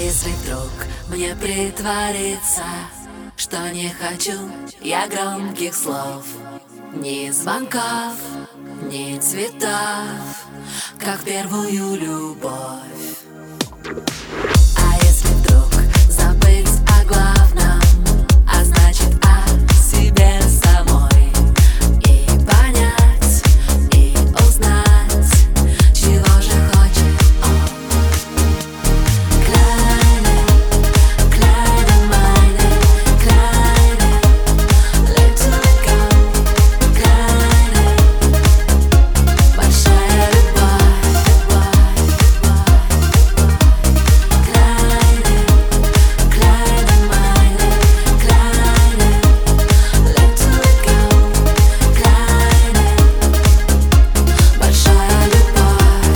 если вдруг мне притвориться, что не хочу я громких слов, ни звонков, ни цветов, как первую любовь. А если вдруг забыть о главном, а значит о себе самой, и понять, и узнать, чего же хочет он. Kleine, kleine meine, kleine, let it go. Kleine, большая любовь. Kleine, kleine meine, kleine, let it go. Kleine, большая любовь.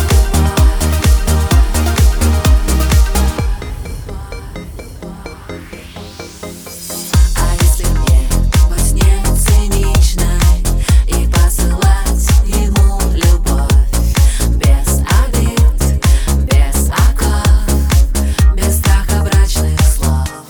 А если мне быть не циничной и посылать ему любовь без обид, без оков, без страха брачных слов?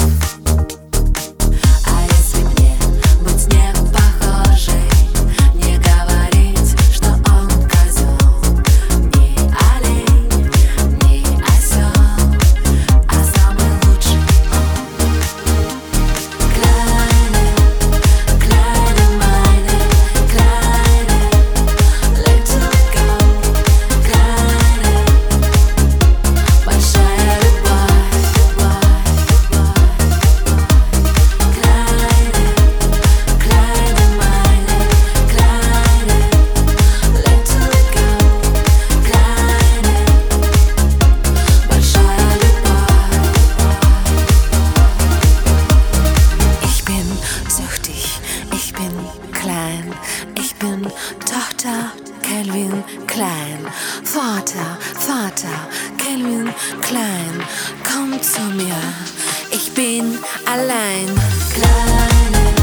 А если мне быть не похожей, не говорить, что он козел, не олень, не осел, а самый лучший он? Kleine, kleine meine, kleine, let it go. Kleine, большая любовь. Kleine, kleine meine, kleine, let it go. Kleine, большая любовь. Ich bin süchtig, ich bin klein, ich bin Tochter Calvin Klein. Vater, Calvin Klein, komm zu mir, ich bin allein. Kleine,